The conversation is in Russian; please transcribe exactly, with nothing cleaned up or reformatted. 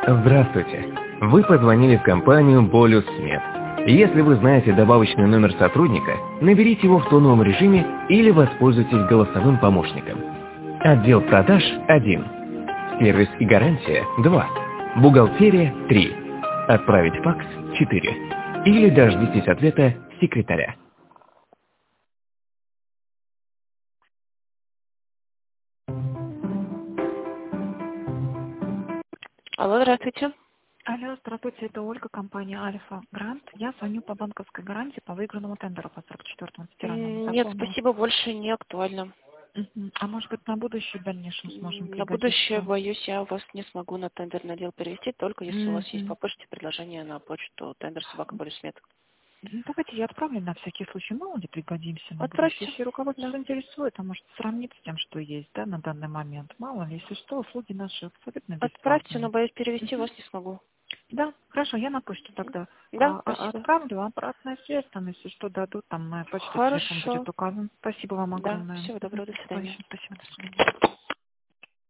Здравствуйте. Вы позвонили в компанию Bolus Med. Если вы знаете добавочный номер сотрудника, наберите его в тоновом режиме или воспользуйтесь голосовым помощником. Отдел продаж один. Сервис и гарантия два. Бухгалтерия три. Отправить факс четыре. Или дождитесь ответа секретаря. Алло, здравствуйте. Алло, здравствуйте, это Ольга, компания Альфа Грант. Я звоню по банковской гарантии по выигранному тендеру по сорок четвёртому федеральному Нет, закону. спасибо, больше не актуально. Мгм. А может быть на будущее в дальнейшем сможем На будущее, пригодиться? боюсь, я вас не смогу на тендерный отдел перевести, только если у вас есть по Мгм. почте предложение на почту тендер собака Болюсмет. Ну, давайте я отправлю на всякий случай, мало ли пригодимся на будущее. Отправьте. Если руководство Да. заинтересует, а может сравнить с тем, что есть, да, на данный момент. Мало ли, если что, услуги наши абсолютно Отправьте, но бесплатные. боюсь, перевести Мгм. вас не смогу. Да, хорошо, я на почту тогда Да, а, а, спасибо. отправлю, обратная связь, там, если что, дадут, там моя почта, телефон Хорошо. будет указан. Спасибо вам Да, огромное. всего Мгм. доброго, до До свидания. еще. Спасибо, до свидания.